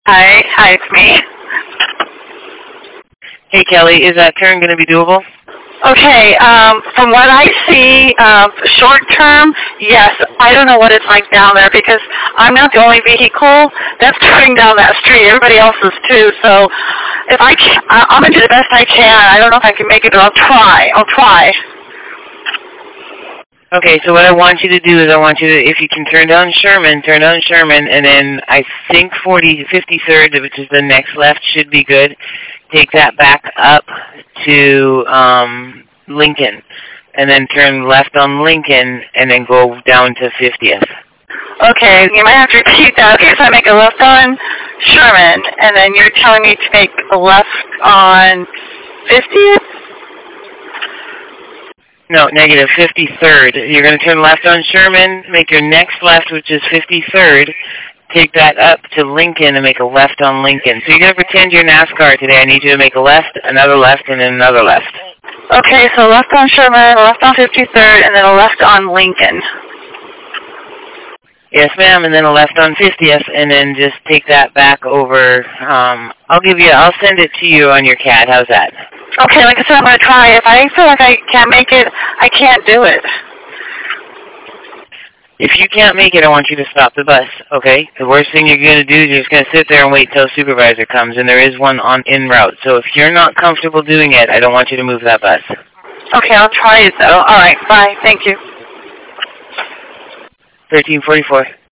Hi, it's me. Hey, Kelly, is that turn going to be doable? Okay, from what I see, short term, yes. I don't know what it's like down there because I'm not the only vehicle that's turning down that street. Everybody else is too. So if I'm going to do the best I can. I don't know if I can make it, but I'll try. Okay, so what I want you to do is I want you to, if you can turn down Sherman, and then I think 53rd, which is the next left, should be good. Take that back up to Lincoln, and then turn left on Lincoln, and then go down to 50th. Okay, you might have to repeat that. Okay, so I make a left on Sherman, and then you're telling me to make a left on 50th? No, negative 53rd. You're going to turn left on Sherman, make your next left, which is 53rd. Take that up to Lincoln and make a left on Lincoln. So you're going to pretend you're NASCAR today. I need you to make a left, and then another left. Okay, so left on Sherman, left on 53rd, and then a left on Lincoln. Yes, ma'am, and then a left on 50th, and then just take that back over. I'll send it to you on your CAD. How's that? Okay, like I said, I'm going to try. If I feel like I can't make it, I can't do it. If you can't make it, I want you to stop the bus, okay? The worst thing you're going to do is you're just going to sit there and wait till a supervisor comes, and there is one en route. So if you're not comfortable doing it, I don't want you to move that bus. Okay, I'll try it, though. All right, bye. Thank you. 1344.